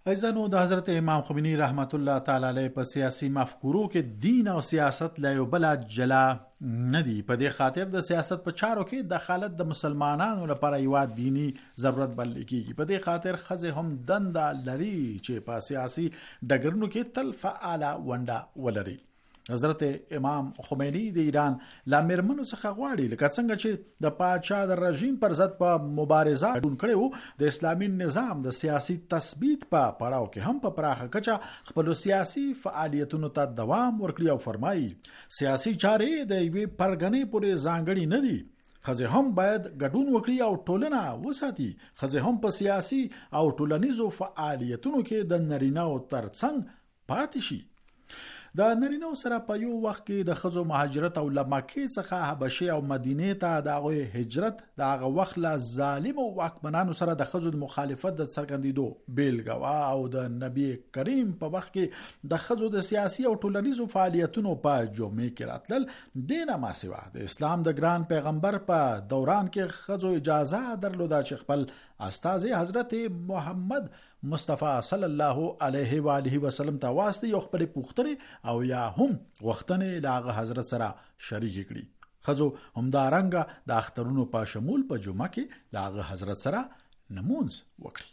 ایزانو د حضرت امام خمینی رحمت الله تعالی علیه په سیاسي مفکورو کې دین او سیاست لا یو بل جلا ندي. په دې خاطر د سیاست په چارو کې دخالت د مسلمانانو لپاره یو دینی ضرورت بلل کیږي. په دې خاطر خزه هم دنده لري چې په سیاسي ډګرونو کې تل فعاله ونډه ولري. حضرت امام خمینی د ایران لا میرمنو څخه غواړي لکه څنګه چې د پادشاه د رژیم پر ضد په مبارزه کړو د اسلامي نظام د سیاسي تثبیت په پړاو کې هم په پراخه کچه خپل سیاسي فعالیتونو ته دوام ورکړي او فرمایي سیاسي چارې د یوې پرګنې پورې ځانګړي نه دي. خزه هم باید ګډون وکړي او ټولنه وساتي. خزه هم په سیاسي او ټولنیزو فعالیتونو کې د نارینه‌و ترڅنګ پاتې شي. د نارینه سره په یو وخت کې د خزو مهاجرت او لمکه څخه حبشه او مدینه ته د هجرت د هغه وخت لا ظالم او واکمنانو سره د خزو مخالفت د څرګندېدو بیلګه او د نبی کریم په وخت کې د خزو د سیاسي او ټولنیزو فعالیتونو په جومه کې راتلل دینه ما سوا د اسلام د ګران پیغمبر په دوران کې خزو اجازه درلوده چې خپل استاد حضرت محمد مصطفی صلی الله علیه و آله وسلم ته واسطه یو خپل پوښتنه او یا هم وختنه لاغه حضرت سره شریک کړي. خزو همدارنګه د اخترونو په شمول په جمعه کې لاغه حضرت سره نمونځ وکړي.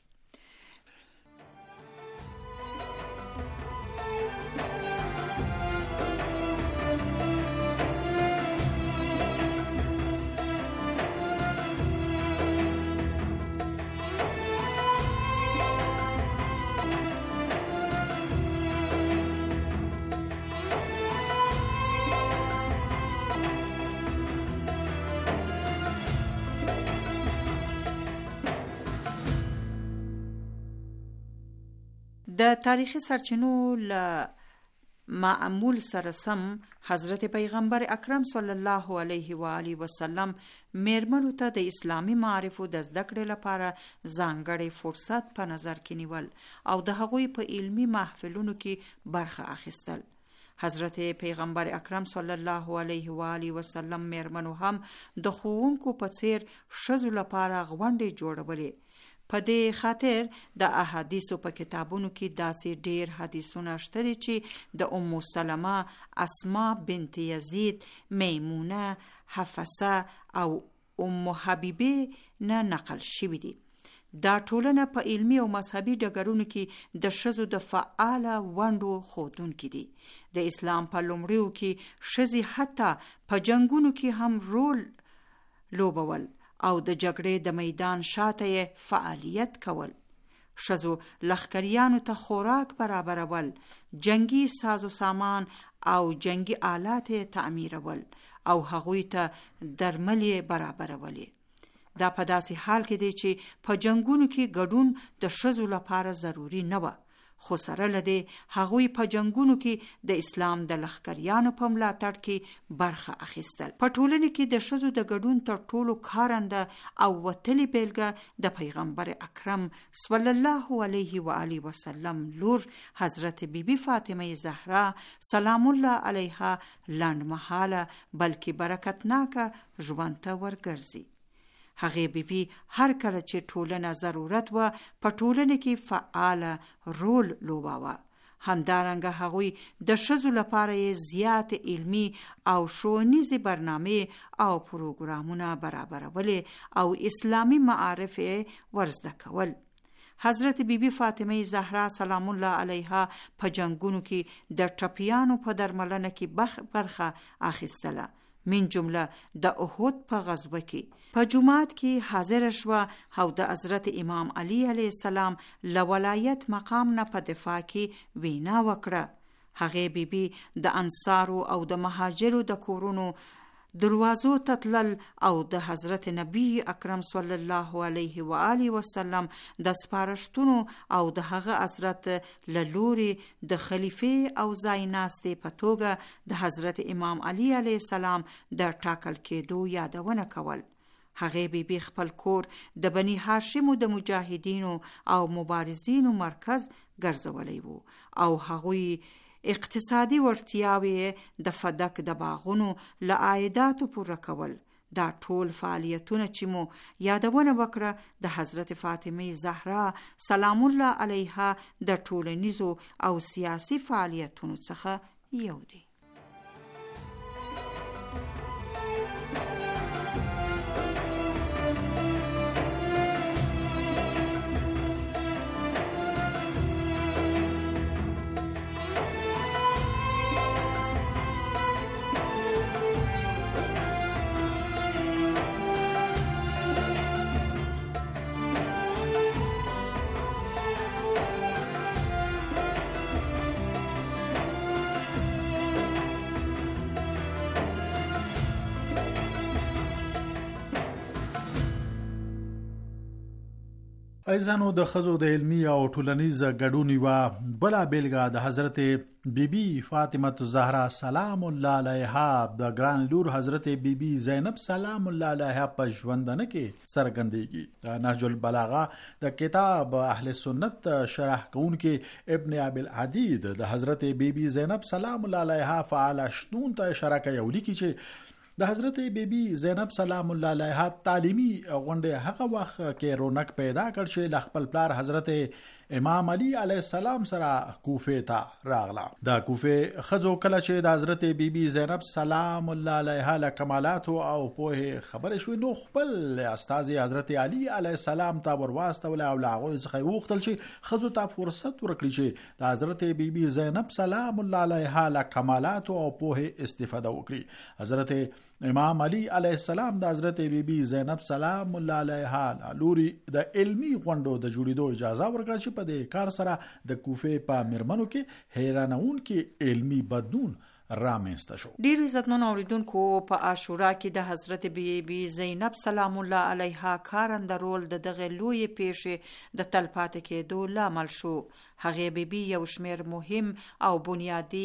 د تاریخي سرچینو له معمول سره سم حضرت پیغمبر اکرم صلی الله علیه و آله وسلم میرمنو ته د اسلامی معارفو د زده کړې لپاره ځانګړی فرصت په نظر کې نیول او د هغوی په علمی محفلونو کې برخه اخیستل. حضرت پیغمبر اکرم صلی الله علیه و آله وسلم میرمنو هم د ښوونکو په څیر ښځو لپاره غونډې جوړولې. په دې خاطر د احادیثو په کتابونو کې داسې ډیر حدیثونه شته دي چې د ام سلمہ، اسماء بنت یزید، میمونه، حفصه او ام حبیبه نه نقل شوي دي. دا ټولنه په علمی او مذهبي ډګرونو کې د ښځو د فعاله ونډو ښودونکي دي. د اسلام په لومړیو کې ښځې حتی په جنگونو کې هم رول لوبول او د جګړې د میدان شاته فعالیت کول. ښځو لښکریانو ته خوراک برابرول، جنگي ساز و سامان او جنگي آلات تعمیرول او هغوی ته درمل برابرول. دا په داسې حال کې دی چې په جنگونو کې ګډون د ښځو لپاره ضروری نه و، خو سره لدی هغوی په جنگونو کې د اسلام د لښکریانو په ملاتړ کې برخه اخیستل. په ټولنه کې د ښځو د ګډون تر ټولو کارنده او وتلې بیلګه د پیغمبر اکرم صلی الله علیه و آله وسلم لور حضرت بیبي فاطمه زهرا سلام الله علیها لنډمهاله بلکې برکتناکه ژوند ته ورګرځي. هغه بیبي هر کله چې ټولنه ضرورت و په ټولنه کې فعال رول لوباوه. همدارنګه هغوی د ښځو لپاره زیات علمی او ښوونیزې برنامې او پروګرامونه برابرولې او اسلامی معارف ورزده کول. حضرت بیبي فاطمه زهرا سلام الله علیها په جنگونو کې د ټپیانو په درملنه کې برخه اخیستله، من جمله د احد په غزوه کې په جماعت کې حاضر شوه او د حضرت امام علی علیه السلام له ولایت مقام نه په دفاع کې وینا وکړه. هغه بیبي د انصارو او د مهاجرو د کورونو دروازو تتلل او د حضرت نبی اکرم صلی الله علیه و آله وسلم د سپارښتنو او د هغه حضرت لوري د خلیفه او ځایناستې په توګه د حضرت امام علی علیه السلام د ټاکل کېدو یادونه کول. هغه بیبي خپل کور د بنی هاشمو د مجاهدینو او مبارزینو مرکز ګرځولی وو او هغوی اقتصادي ورتیاوی د فدک د باغونو له عایداتو پوره کول، دا ټول فعالیتونه چې مو یادونه وکړه د حضرت فاطمه زهرا سلام الله علیها د ټولنیزو او سیاسي فعالیتونو څخه یو دی. ایزانو د خزو د علمی او ټولنیز ګډون یوه بله بیلګه د حضرت بیبي فاطمه الزهرا سلام الله علیها د ګران لور حضرت بیبي زینب سلام الله علیها په ژوندانه کې څرګندېږي. نهج البلاغه د کتاب اهل سنت شرح کوونکي ابن ابي العديد د حضرت بیبي زینب سلام الله علیها فعال شتون ته اشاره کوي او لیکي چې د حضرت بیبي زینب سلام الله علیها تعلیمی غونډه هغه وخت کې رونق پیدا کړ چې ل خپل پلار حضرت امام علی علیه السلام سره کوفه ته راغله. د کوفه خزو کله چې د حضرت بیبي زینب سلام الله علیها له کمالات او په خبره شوې نو خپل استاد حضرت علی علیه السلام ته ورواستول او لاغوي څخه وغوښتل چې خزو ته فرصت ورکړي چې د حضرت بیبي زینب سلام الله علیها له کمالات او په استفاده وکړي. حضرت امام علی علیه السلام د حضرت بیبي زینب سلام الله علیها لوري د علمی غونډو د جوړېدو اجازه ورکړه چې په دې کار سره د کوفه په مرمنو کې حیرانونکي علمی بدلون رامنځته شو. ډیر عزتمن اوریدونکو، په عاشورا کې د حضرت بیبي زینب سلام الله علیها کارنده رول د دغه لوی پیښې د تلپاتې کېدو لامل شو. هغه بیبي یو شمیر مهم او بنیادی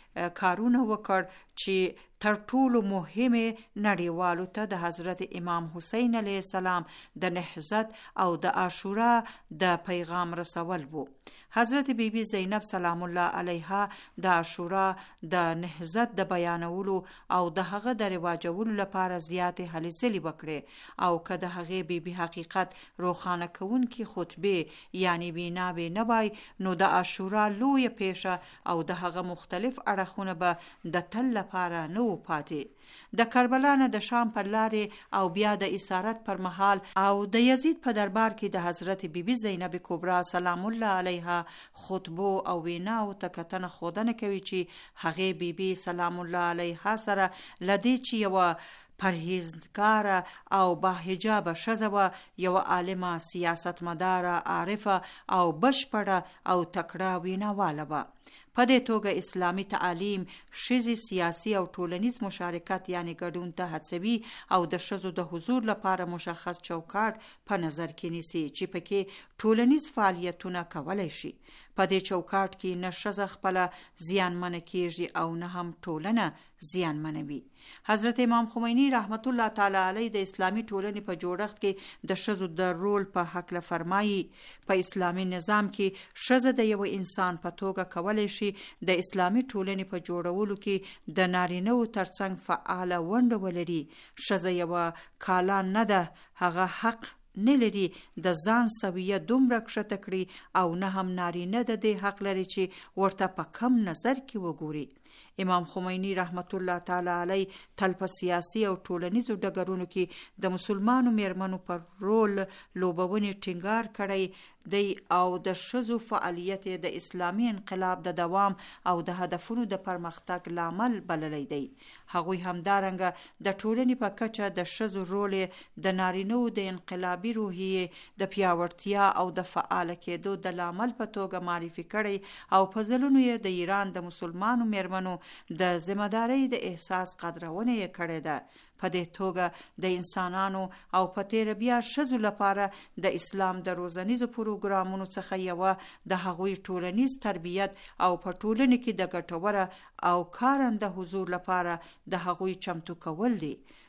کارونه وکړ چې تر ټولو مهمه نړیوالو ته د حضرت امام حسین علیه السلام د نهضت او د عاشورا د پیغام رسول وو. حضرت بیبي زینب سلام الله علیها د عاشورا د نهضت د بیانولو او د هغه د رواجولو لپاره زیاتې هلې ځلې وکړې او که د هغې بیبي حقیقت روښانه کوونکې خطبې یعنی ویناوې نه وای نو د عاشورا لویه پیښه او د هغه مختلف اړخونه به د تل لپاره نه پاتې. د کربلا نه د شام پر لارې او بیا د اسارت پر مهال او د یزید په دربار کې د حضرت بیبي زینب کبرا سلام الله علیها خطبو او ویناو ته کتنه خودنه کوي چې هغه بیبي سلام الله علیها سره لدی چې یو پرهیزګار او با حجاب ښځه یو عالمه سیاستمدار عارفه او بشپړه او تکړه ویناواله وه. په دې توګه اسلامی تعلیم ښځې سیاسي او ټولنیز مشارکت یعنی ګډون ته هڅوي او د ښځو د حضور لپاره مشخص چوکاټ په نظر کې نیسي چې پکې ټولنیز فعالیتونه کولای شي. په دې چوکاټ کې نه ښځه خپله زیانمنه کیږي او نه هم ټولنه زیانمنوي. حضرت امام خمینی رحمت الله تعالی علیه د اسلامی ټولنې په جوړښت کې د ښځو د رول په حق له فرمایي. په اسلامی نظام کې ښځه د یو انسان په توګه کولای شي د اسلامی ټولنې په جوړولو کې د نارینه‌و ترڅنګ فعاله ونډه ولري. ښځه یو کالا نه ده، هغه حق نه لري د ځان سویه دومره کښته کړي او نه هم نارینه د دې حق لري چې ورته په کم نظر کې وګوري. امام خمینی رحمت الله تعالی علیه تل په سیاسي او ټولنیزو ډګرونو کې د مسلمانو میرمنو پر رول لوبونې ټینګار کړی دی او د ښځو فعالیت د اسلامي انقلاب د دوام او د هدفونو د پرمختګ لامل بللی دی. هغوی همدارنګه د ټولنې په کچه د ښځو رول د نارینه‌و د انقلابي روحیې د پیاوړتیا او د فعال کېدو د لامل په توګه معرفي کړی او په ځلونو یې د ایران د مسلمانو میرمنو د ذمہدارۍ د احساس قدرونه یې کړې ده. په دې توګه د انسانانو او په تیر بیا ښځو لپاره د اسلام د روزنیزو پروګرامونو څخه یو د هغوی ټولنیز تربیت او په ټولنه کې د ګټوره او کارنده حضور لپاره د هغوی چمتو کول دي.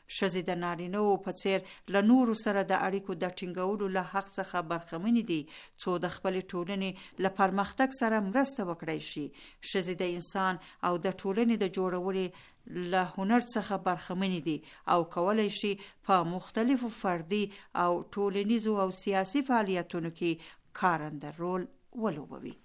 ښځې د نارینه‌و په څیر له نورو سره د اړیکو د ټینګولو له حق څخه برخمنې دي څو د خپلې ټولنې له پرمختګ سره مرسته وکړای شي. ښځې د انسان او د ټولنې د جوړولو له هنر څخه برخمنې دي او کولای شي په مختلفو فردي او ټولنیزو او سیاسي فعالیتونو کې کارنده رول ولوبوي.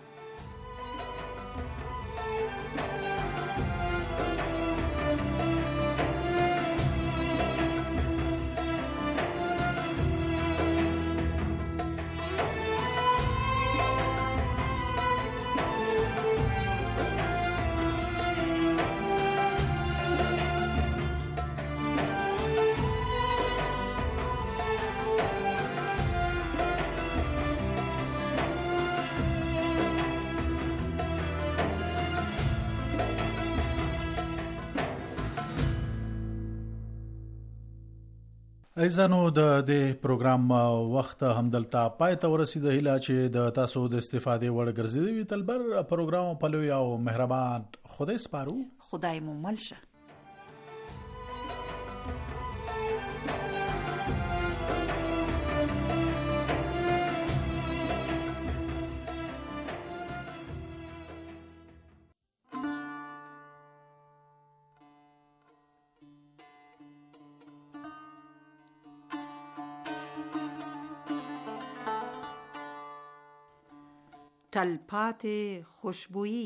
ایزانو د دې پروګرام وخت همدلته پای ته ورسید. هیله چې د تاسو د استفادې وړ ګرځېدلی تلبر پروګرام په لوی او مهربان خدای سپارو. خدای مو مل شه. تلپاتې خوشبویی.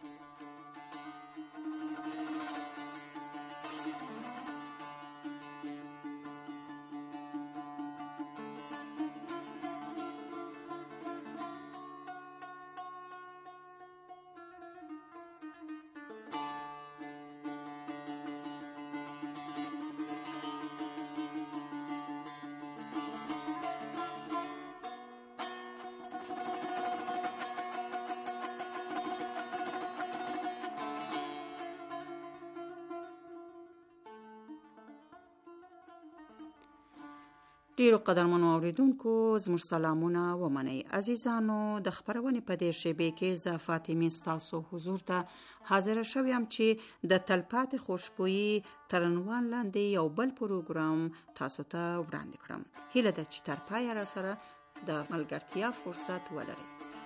ډیرو قدرمنو اوریدونکو زموږ سلامونه ومنئ. عزیزانو د خبرونې په دې شیبې کې زه فاطمه ستاسو حضور ته حاضر شوم چې د تلپاتې خوشبویی تر عنوان لاندې یو بل پروګرام تاسو ته وړاندې کړم. هیله ده چې تر پایه را سره د ملګرتیا فرصت ولرئ.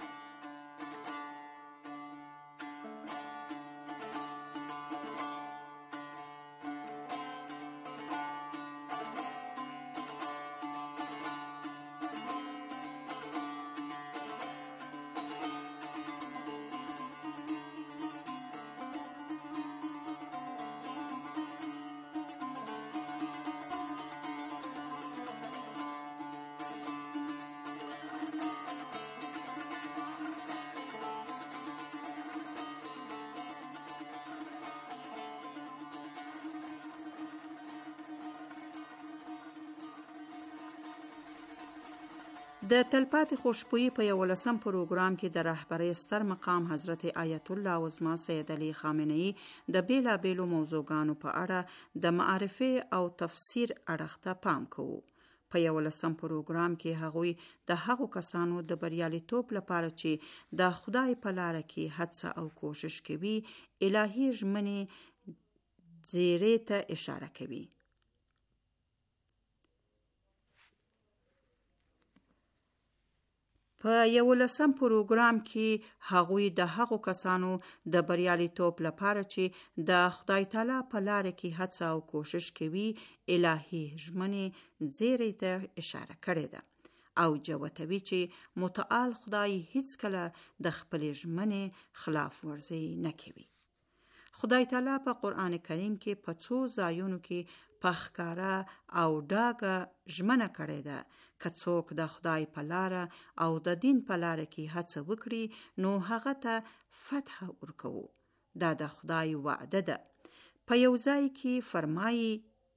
د تلپاتې خوشبویی په 11م پروګرام کې د رهبرۍ ستر مقام حضرت آیت الله عظما سید علی خامنه‌ای د بیلابیلو موضوعګانو په اړه د معرفي او تفسیر اړخ ته پام کوو. په 11م پروګرام کې هغوی د هغو کسانو د بریالیتوب لپاره چې د خدای په لار کې هڅه او کوشش کوي الهي ژمنې زیری ته اشاره کوي. په 11م پروګرام کې هغوی د هغو کسانو د بریالیتوب لپاره چې د خدای تعالی په لار کې هڅه او کوشش کوي الهي ژمنې زیری ته اشاره کړې ده او جوتوي چې متعال خدای هیڅ کله د خپل ژمنې خلاف ورزي نه کوي. خدای تعالی په قرآن کریم کې په څو ځایونو کې په ښکاره او ډاګه ژمنه کړې ده که څوک د خدای په لاره او د دین په لاره کې هڅه وکړي نو هغه ته فتح ورکوو. دا د خدای وعده ده. په یو ځای کې فرمایي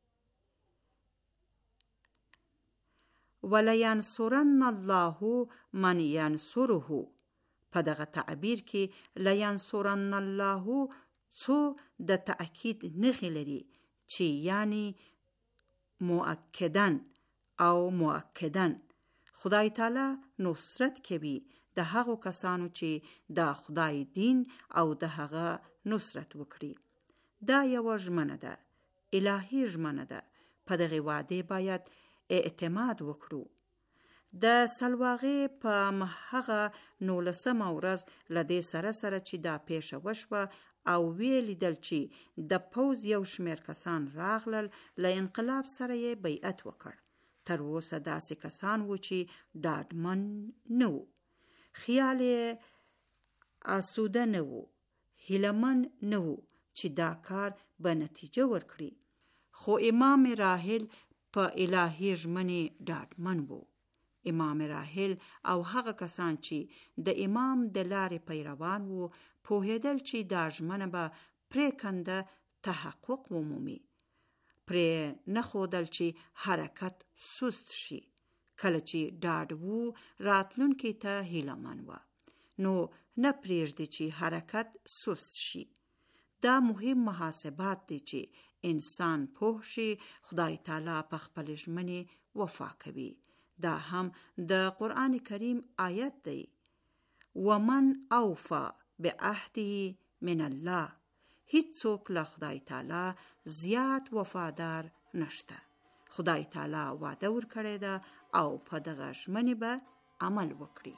وَلَيَنْصُرَنَّ اللَّهُ مَنْ يَنْصُرُهُ. په دغه تعبیر کې لَيَنْصُرَنَّ اللَّهُ څو د تأکید نښې لري چې یعنی مؤکدن او مؤکدن خدای تعالی نصرت کوي د هغو کسانو چې د خدای دین او د هغه نصرت وکړي. دا یو ژمنه ده الهي ژمنه ده. په دغه وعده باید اعتماد وکړو. د سلواغې په هغه 19مه ورځ له دې سره چې دا پیښه وشوه او ویلیدل چې د پوځ یو شمېر کسان راغلل، له انقلاب سره یې بیعت وکړ. تر اوسه داسې کسان وو چې ډاډمن نه وو، خیال یې آسوده نه وو، هیلهمن نه وو چې دا کار به نتیجه ورکړي. خو امام راحل په الهي ژمنې ډاډمن وو. امام راحل او هغه کسان چې د امام د لارې پیروان وو پوهېدل چې دا ژمنه به پرېکنده تحقق ومومي. پرې نه ښودل چې حرکت سست شي. کله چې ډاډ وو راتلونکي ته هیلهمن وه، نو نه پرېږدي چې حرکت سست شي. دا مهم محاسبات دي چې انسان پوه شي خدای تعالی په خپل ژمنې وفا کوي. دا هم د قرآن کریم آیت دی: ومن اوفا بعهده من الله. هیڅوک له خدای تعالی زیات وفادار نشته. خدای تعالی وعده ورکړې ده او په دغه ژمنې به عمل وکړي.